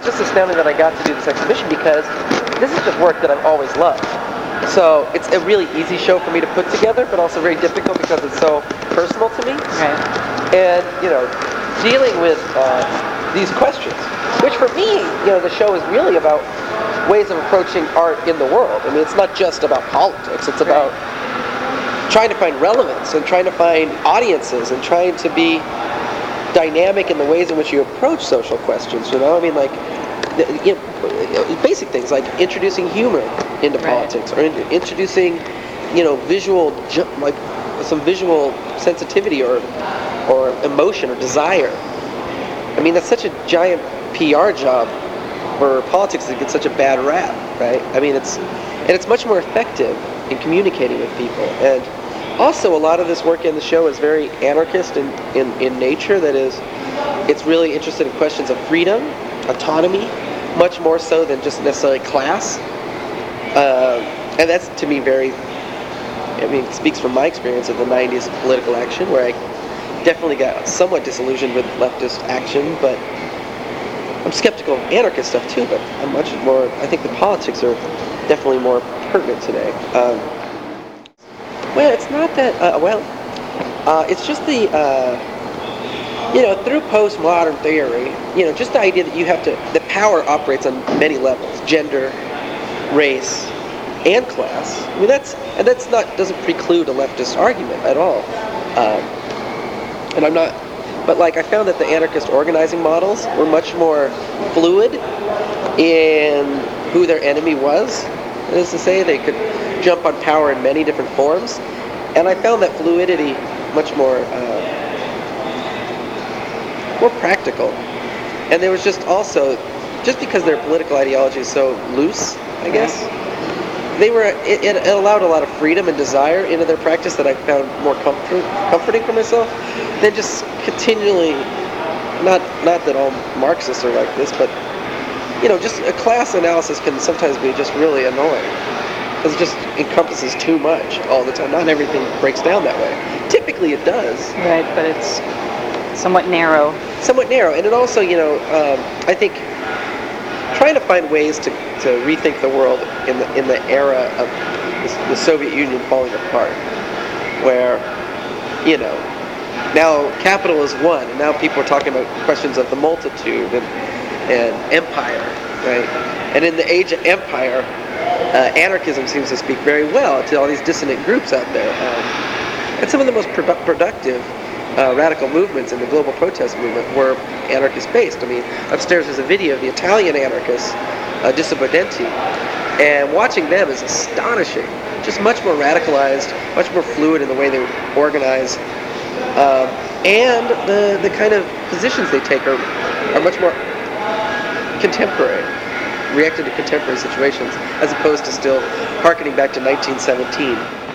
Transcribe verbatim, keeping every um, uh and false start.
just astounding that I got to do this exhibition because this is the work that I've always loved. So it's a really easy show for me to put together, but also very difficult because it's so personal to me. Right. And, you know, dealing with uh, these questions, which for me, you know, the show is really about ways of approaching art in the world. I mean, it's not just about politics. It's about trying to find relevance and trying to find audiences and trying to be dynamic in the ways in which you approach social questions, you know? I mean, like, you know, basic things like introducing humor into right. politics, or in, introducing, you know, visual, ju- like some visual sensitivity or or emotion or desire. I mean, that's such a giant P R job for politics that gets such a bad rap, right? I mean, it's and it's much more effective in communicating with people. And also, a lot of this work in the show is very anarchist in, in, in nature. That is, it's really interested in questions of freedom, autonomy, much more so than just necessarily class. Uh, and that's, to me, very, I mean, it speaks from my experience of the nineties political action, where I definitely got somewhat disillusioned with leftist action, but I'm skeptical of anarchist stuff too, but I'm much more, I think the politics are definitely more pertinent today. Um, well, it's not that, uh, well, uh, it's just the, uh, you know, through postmodern theory, you know, just the idea that you have to, that power operates on many levels, gender, race, and class. I mean, that's, and that's not, doesn't preclude a leftist argument at all. Um, and I'm not, but like I found that the anarchist organizing models were much more fluid in who their enemy was. That is to say, they could jump on power in many different forms. And I found that fluidity much more uh, more practical. And there was just also, just because their political ideology is so loose, I guess, they were, it, it allowed a lot of freedom and desire into their practice that I found more comfort, comforting for myself than just continually, not not that all Marxists are like this, but, you know, just a class analysis can sometimes be just really annoying. Because it just encompasses too much all the time. Not everything breaks down that way. Typically it does. Right, but it's somewhat narrow. Somewhat narrow. And it also, you know, um, I think trying to find ways to, to rethink the world in the in the era of the, the Soviet Union falling apart, where, you know, now capital is one, and now people are talking about questions of the multitude and, and empire, right? And in the age of empire, uh, anarchism seems to speak very well to all these dissonant groups out there. Um, and some of the most produ- productive Uh, radical movements in the global protest movement were anarchist-based. I mean, upstairs there's a video of the Italian anarchists, uh, Disobbodenti, and watching them is astonishing. Just much more radicalized, much more fluid in the way they organize, um, and the the kind of positions they take are are much more contemporary, reacting to contemporary situations, as opposed to still harkening back to nineteen seventeen.